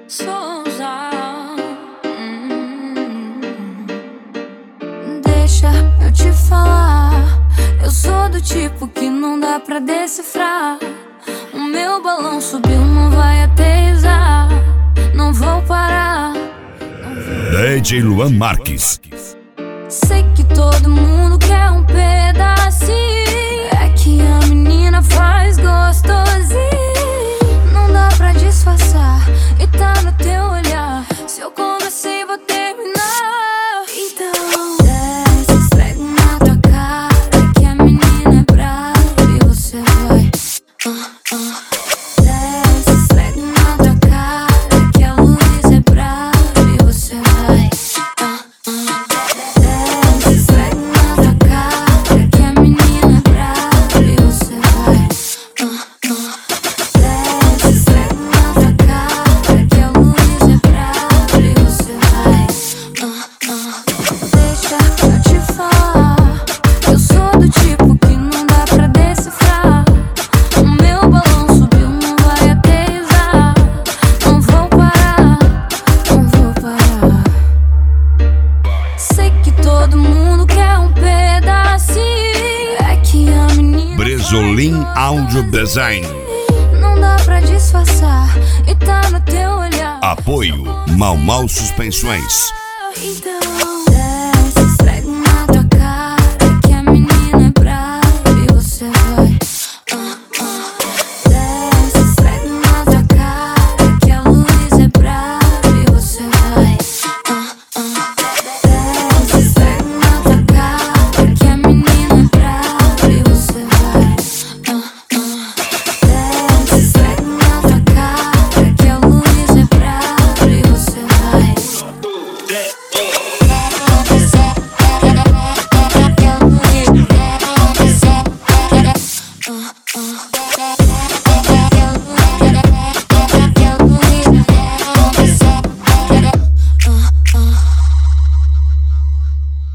Souza. Deixa eu te falar, eu sou do tipo que não dá pra decifrar. O meu balão subiu, não vai aterrissar. Não vou parar. DJ Luan Marques. Sei que todo mundo quer um pedacinho. É que a menina faz gostosinho. Não dá pra disfarçar e tá no teu olhar. Se eu comecei, vou terminar. Então desce, esfrega na tua cara que a menina é brava e você vai desce, esfrega na tua cara que a luz é brava e você vai desce, esfrega na tua cara que a menina é brava e você vai desce, esfrega na tua cara que a luz é brava e você vai Deixa eu te falar, eu sou do tipo que não dá pra decifrar. O meu balão subiu, não vai aterrissar. Não vou parar, não vou parar. Sei que todo mundo quer um pedacinho. É que a menina Bresolim Audio Design. não dá pra disfarçar e tá no teu olhar. Apoio Mau Mau Suspensões. Então desce, esfrega na tua cara que a menina é brava e você vai desce, esfrega na tua cara que a luz é brava e você vai desce, esfrega na tua cara que a menina é brava e você vai desce, esfrega na tua cara que a luz é brava e você vai